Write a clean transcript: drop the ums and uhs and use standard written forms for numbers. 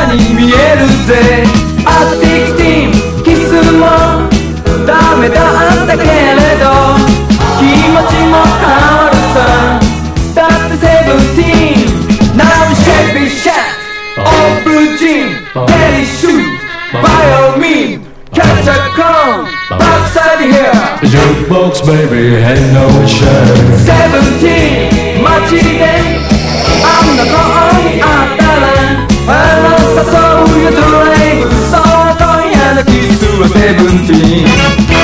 に見えるぜ。あと16キスもダメだったけれど気持ちも変わるさ。だって17 Now we shake it shot Open gym Let it shoot By all means Catch a cone Backside here Jukebox baby ain't no shame 17街であんな子に会ったら誘うよドライブ。そう今夜のキスは17